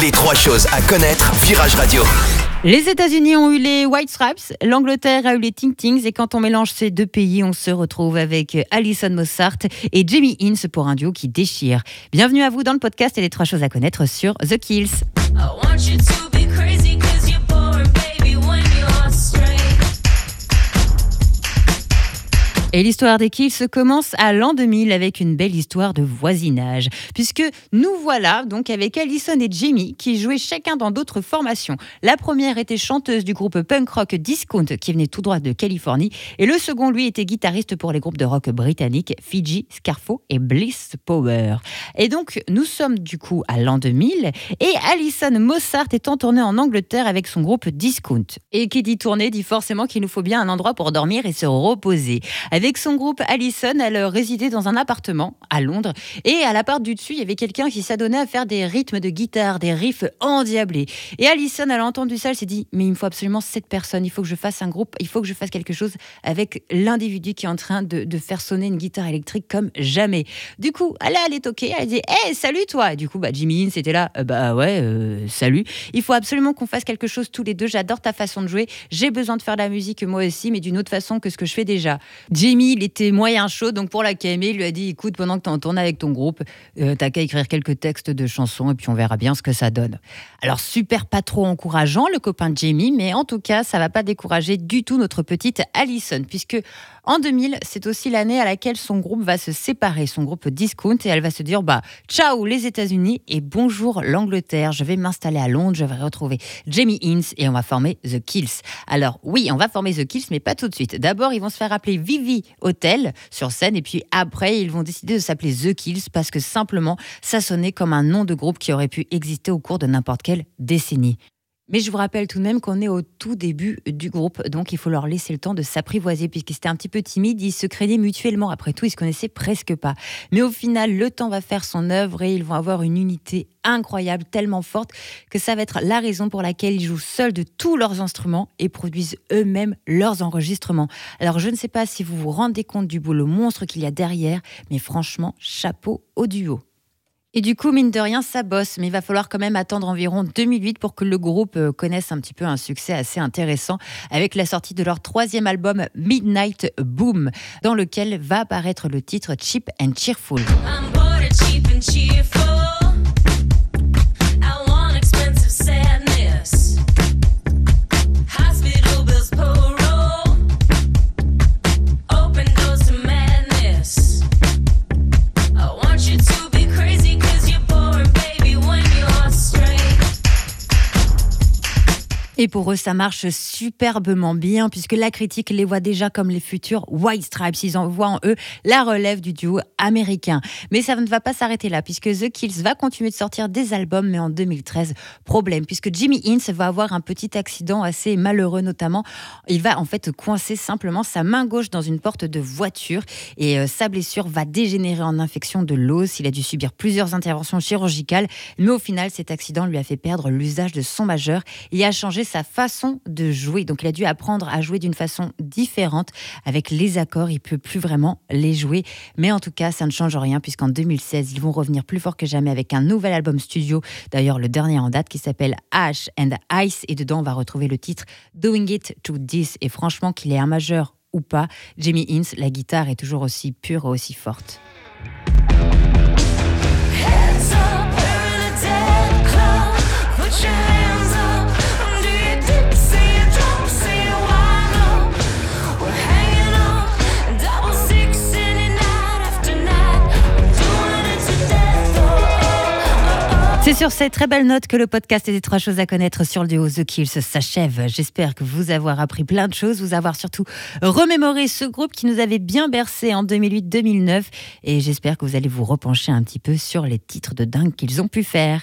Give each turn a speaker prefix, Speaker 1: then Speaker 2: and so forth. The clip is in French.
Speaker 1: Les trois choses à connaître, Virage Radio.
Speaker 2: Les États-Unis ont eu les White Stripes, l'Angleterre a eu les Ting Tings et quand on mélange ces deux pays, on se retrouve avec Alison Mosshart et Jamie Hince pour un duo qui déchire. Bienvenue à vous dans le podcast et les trois choses à connaître sur The Kills. Et l'histoire des Kills commence à l'an 2000 avec une belle histoire de voisinage. Puisque nous voilà donc avec Alison et Jamie qui jouaient chacun dans d'autres formations. La première était chanteuse du groupe punk rock Discount qui venait tout droit de Californie. Et le second, lui, était guitariste pour les groupes de rock britanniques Fiji, Scarfo et Bliss Power. Et donc, nous sommes du coup à l'an 2000 et Alison Mosshart est en tournée en Angleterre avec son groupe Discount. Et qui dit tournée dit forcément qu'il nous faut bien un endroit pour dormir et se reposer. Avec son groupe, Alison, elle résidait dans un appartement à Londres. Et à l'appart du dessus, il y avait quelqu'un qui s'adonnait à faire des rythmes de guitare, des riffs endiablés. Et Alison, elle a entendu ça, elle s'est dit « Mais il me faut absolument cette personne, il faut que je fasse un groupe, il faut que je fasse quelque chose avec l'individu qui est en train de faire sonner une guitare électrique comme jamais. » Du coup, elle est allée toquer, elle a dit « Hey, salut toi !» Et du coup, Jimmy Hince était là « Salut. Il faut absolument qu'on fasse quelque chose tous les deux, j'adore ta façon de jouer, j'ai besoin de faire de la musique moi aussi, mais d'une autre façon que ce que je fais déjà. » Jamie, il était moyen chaud, donc pour la calmer, il lui a dit « Écoute, pendant que tu es en tournée avec ton groupe, t'as qu'à écrire quelques textes de chansons et puis on verra bien ce que ça donne. » Alors super pas trop encourageant, le copain de Jamie, mais en tout cas, ça va pas décourager du tout notre petite Alison, puisque en 2000, c'est aussi l'année à laquelle son groupe va se séparer, son groupe Discount, et elle va se dire « Ciao les États-Unis et bonjour l'Angleterre, je vais m'installer à Londres, je vais retrouver Jamie Hince et on va former The Kills. » Alors oui, on va former The Kills, mais pas tout de suite. D'abord, ils vont se faire appeler Vivi Hotel sur scène, et puis après, ils vont décider de s'appeler The Kills parce que simplement, ça sonnait comme un nom de groupe qui aurait pu exister au cours de n'importe quelle décennie. Mais je vous rappelle tout de même qu'on est au tout début du groupe, donc il faut leur laisser le temps de s'apprivoiser, puisqu'ils étaient un petit peu timides, ils se craignaient mutuellement. Après tout, ils se connaissaient presque pas. Mais au final, le temps va faire son œuvre et ils vont avoir une unité incroyable, tellement forte, que ça va être la raison pour laquelle ils jouent seuls de tous leurs instruments et produisent eux-mêmes leurs enregistrements. Alors je ne sais pas si vous vous rendez compte du boulot monstre qu'il y a derrière, mais franchement, chapeau au duo. Et du coup, mine de rien, ça bosse, mais il va falloir quand même attendre environ 2008 pour que le groupe connaisse un petit peu un succès assez intéressant avec la sortie de leur troisième album Midnight Boom, dans lequel va apparaître le titre Cheap and Cheerful. I'm bored of cheap and cheerful. I want expensive sadness. Hospital bills payroll. Open doors to madness. I want you to be crazy. Et pour eux, ça marche superbement bien puisque la critique les voit déjà comme les futurs White Stripes. Ils en voient en eux la relève du duo américain. Mais ça ne va pas s'arrêter là puisque The Kills va continuer de sortir des albums, mais en 2013, problème, puisque Jamie Hince va avoir un petit accident assez malheureux notamment. Il va en fait coincer simplement sa main gauche dans une porte de voiture et sa blessure va dégénérer en infection de l'os. Il a dû subir plusieurs interventions chirurgicales, mais au final, cet accident lui a fait perdre l'usage de son majeur et a changé sa façon de jouer. Donc il a dû apprendre à jouer d'une façon différente. Avec les accords, il ne peut plus vraiment les jouer. Mais en tout cas, ça ne change rien puisqu'en 2016, ils vont revenir plus fort que jamais avec un nouvel album studio. D'ailleurs, le dernier en date qui s'appelle Ash and Ice. Et dedans, on va retrouver le titre Doing It to This. Et franchement, qu'il ait un majeur ou pas, Jamie Hince, la guitare est toujours aussi pure et aussi forte. C'est sur cette très belle note que le podcast des trois choses à connaître sur le duo The Kills s'achève. J'espère que vous avoir appris plein de choses, vous avoir surtout remémoré ce groupe qui nous avait bien bercé en 2008-2009 et j'espère que vous allez vous repencher un petit peu sur les titres de dingue qu'ils ont pu faire.